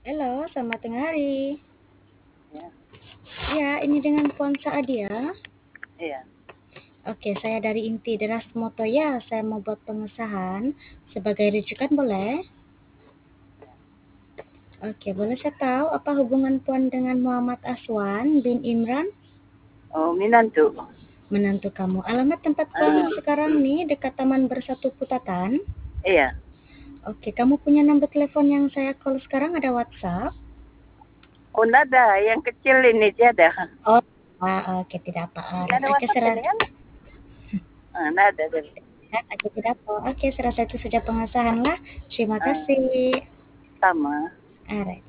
Halo, selamat tengah hari. Ya, Ya, ini dengan Puan Saadia. iya. Oke, saya dari Inti Deras Motoya. Saya mau buat pengesahan sebagai rujukan, boleh? Oke, boleh saya tahu apa hubungan Puan dengan Muhammad Aswan bin Imran? Oh, Minantu. Menantu kamu. Alamat tempat Puan Ah, sekarang nih dekat Taman Bersatu Putatan. iya. Oke, kamu punya nomor telepon yang saya call sekarang, ada WhatsApp? Oh, nada. Yang kecil ini tiada. Oh, oke, tidak apa. Tidak ada Oke, WhatsApp serah. ini kan? Nada. Oke, tidak apa. Oke, serasa itu saja pengesahan lah. Terima Ah, kasih. sama. Alright.